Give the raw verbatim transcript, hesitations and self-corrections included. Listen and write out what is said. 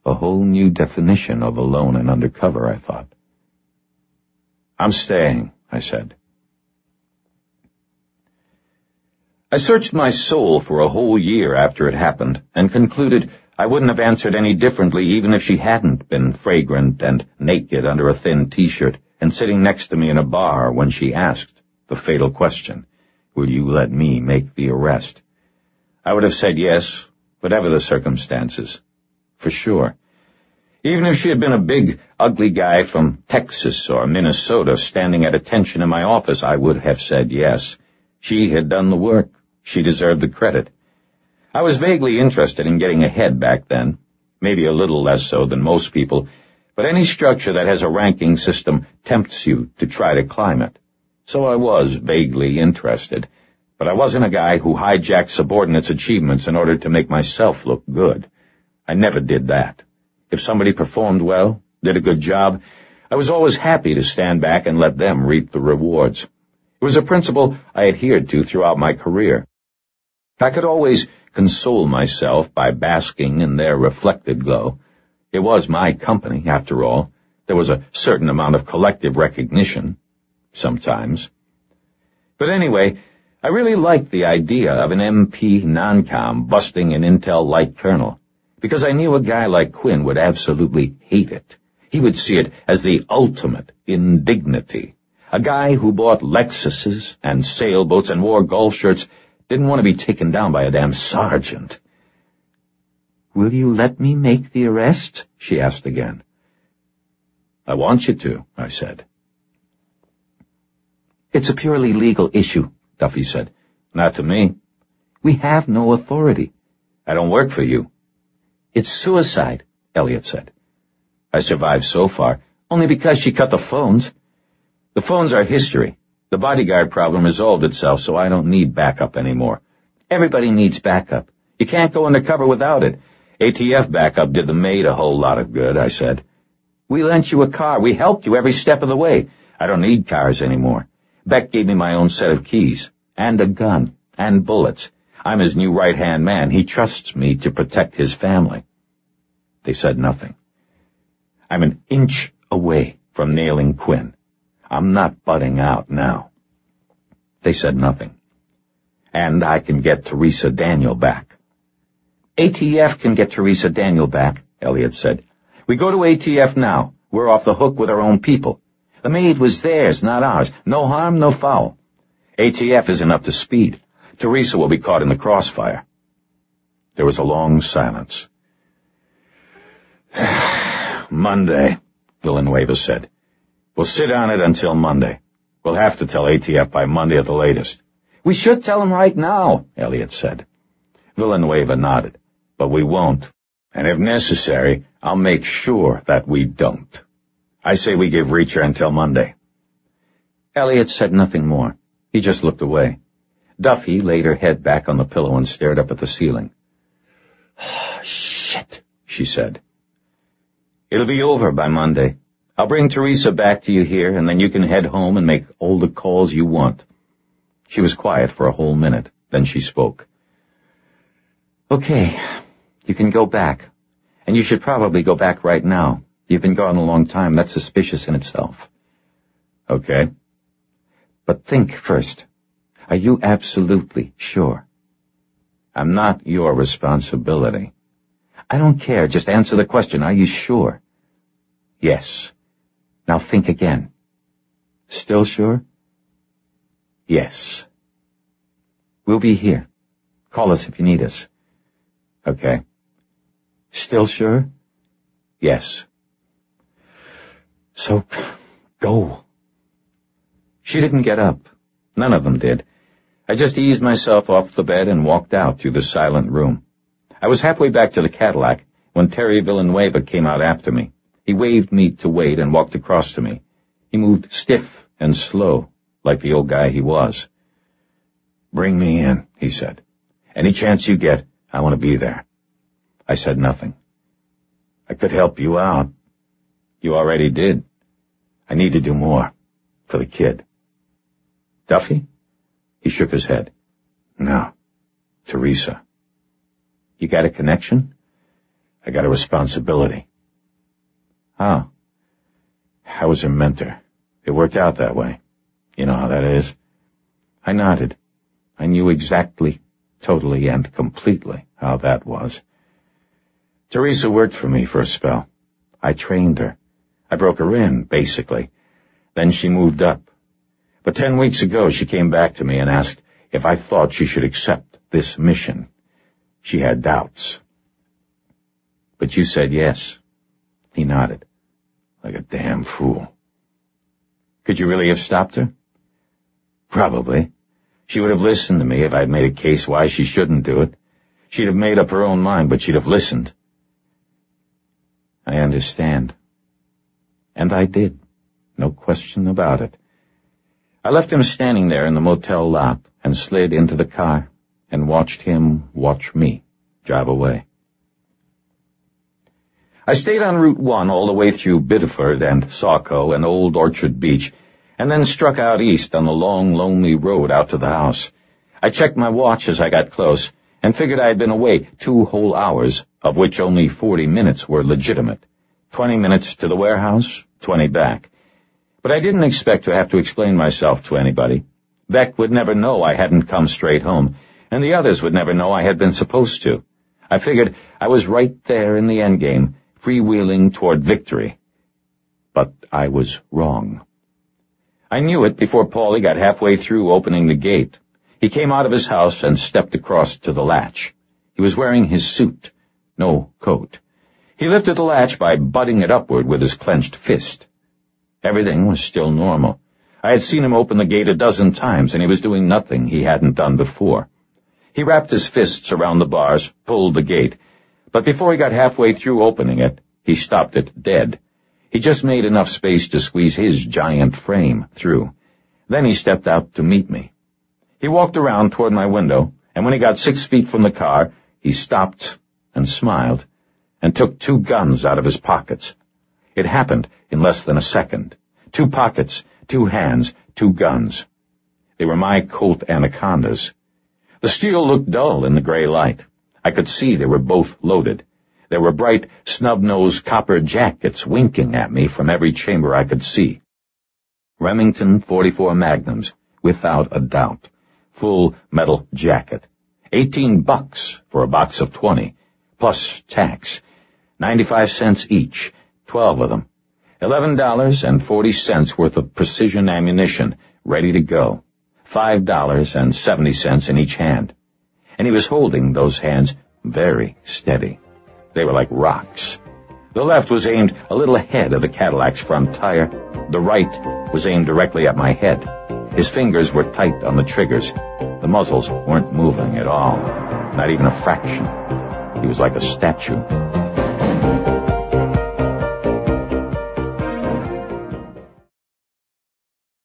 A whole new definition of alone and undercover, I thought. I'm staying, I said. I searched my soul for a whole year after it happened, and concluded I wouldn't have answered any differently even if she hadn't been fragrant and naked under a thin t-shirt and sitting next to me in a bar when she asked the fatal question, will you let me make the arrest? I would have said yes, whatever the circumstances. For sure. Even if she had been a big, ugly guy from Texas or Minnesota standing at attention in my office, I would have said yes. She had done the work. She deserved the credit. I was vaguely interested in getting ahead back then, maybe a little less so than most people, but any structure that has a ranking system tempts you to try to climb it. So I was vaguely interested, but I wasn't a guy who hijacked subordinates' achievements in order to make myself look good. I never did that. If somebody performed well, did a good job, I was always happy to stand back and let them reap the rewards. It was a principle I adhered to throughout my career. I could always console myself by basking in their reflected glow. It was my company, after all. There was a certain amount of collective recognition, sometimes. But anyway, I really liked the idea of an M P non-com busting an Intel light colonel, because I knew a guy like Quinn would absolutely hate it. He would see it as the ultimate indignity. A guy who bought Lexuses and sailboats and wore golf shirts didn't want to be taken down by a damn sergeant. Will you let me make the arrest? She asked again. I want you to, I said. It's a purely legal issue, Duffy said. Not to me. We have no authority. I don't work for you. It's suicide, Elliot said. I survived so far, only because she cut the phones. The phones are history. The bodyguard problem resolved itself, so I don't need backup anymore. Everybody needs backup. You can't go undercover without it. A T F backup did the maid a whole lot of good, I said. We lent you a car. We helped you every step of the way. I don't need cars anymore. Beck gave me my own set of keys, and a gun, and bullets. I'm his new right-hand man. He trusts me to protect his family. They said nothing. I'm an inch away from nailing Quinn. I'm not butting out now. They said nothing. And I can get Teresa Daniel back. A T F can get Teresa Daniel back, Elliot said. We go to A T F now. We're off the hook with our own people. The maid was theirs, not ours. No harm, no foul. A T F isn't up to speed. Teresa will be caught in the crossfire. There was a long silence. Monday, Villanueva said. We'll sit on it until Monday. We'll have to tell A T F by Monday at the latest. We should tell him right now, Elliot said. Villanueva nodded. But we won't. And if necessary, I'll make sure that we don't. I say we give Reacher until Monday. Elliot said nothing more. He just looked away. Duffy laid her head back on the pillow and stared up at the ceiling. Shit, she said. It'll be over by Monday. I'll bring Teresa back to you here, and then you can head home and make all the calls you want. She was quiet for a whole minute. Then she spoke. Okay, you can go back. And you should probably go back right now. You've been gone a long time. That's suspicious in itself. Okay. But think first. Are you absolutely sure? I'm not your responsibility. I don't care. Just answer the question. Are you sure? Yes. Now think again. Still sure? Yes. We'll be here. Call us if you need us. Okay. Still sure? Yes. So, go. She didn't get up. None of them did. I just eased myself off the bed and walked out through the silent room. I was halfway back to the Cadillac when Terry Villanueva came out after me. He waved me to wait and walked across to me. He moved stiff and slow, like the old guy he was. Bring me in, he said. Any chance you get, I want to be there. I said nothing. I could help you out. You already did. I need to do more. For the kid. Duffy? He shook his head. No. Teresa. You got a connection? I got a responsibility. Oh. I was her mentor. It worked out that way. You know how that is. I nodded. I knew exactly, totally, and completely how that was. Teresa worked for me for a spell. I trained her. I broke her in, basically. Then she moved up. But ten weeks ago she came back to me and asked if I thought she should accept this mission. She had doubts. But you said yes. He nodded. Like a damn fool. Could you really have stopped her? Probably. She would have listened to me if I'd made a case why she shouldn't do it. She'd have made up her own mind, but she'd have listened. I understand. And I did. No question about it. I left him standing there in the motel lot and slid into the car and watched him watch me drive away. I stayed on Route one all the way through Biddeford and Saco and Old Orchard Beach, and then struck out east on the long, lonely road out to the house. I checked my watch as I got close, and figured I had been away two whole hours, of which only forty minutes were legitimate. Twenty minutes to the warehouse, twenty back. But I didn't expect to have to explain myself to anybody. Beck would never know I hadn't come straight home, and the others would never know I had been supposed to. I figured I was right there in the endgame, freewheeling toward victory. But I was wrong. I knew it before Paulie got halfway through opening the gate. He came out of his house and stepped across to the latch. He was wearing his suit, no coat. He lifted the latch by butting it upward with his clenched fist. Everything was still normal. I had seen him open the gate a dozen times, and he was doing nothing he hadn't done before. He wrapped his fists around the bars, pulled the gate, but before he got halfway through opening it, he stopped it dead. He just made enough space to squeeze his giant frame through. Then he stepped out to meet me. He walked around toward my window, and when he got six feet from the car, he stopped and smiled, and took two guns out of his pockets. It happened in less than a second. Two pockets, two hands, two guns. They were my Colt Anacondas. The steel looked dull in the gray light. I could see they were both loaded. There were bright, snub-nosed copper jackets winking at me from every chamber I could see. Remington forty-four Magnums, without a doubt. Full metal jacket. Eighteen bucks for a box of twenty, plus tax. Ninety-five cents each, twelve of them. Eleven dollars and forty cents worth of precision ammunition, ready to go. Five dollars and seventy cents in each hand. And he was holding those hands very steady. They were like rocks. The left was aimed a little ahead of the Cadillac's front tire. The right was aimed directly at my head. His fingers were tight on the triggers. The muzzles weren't moving at all, not even a fraction. He was like a statue.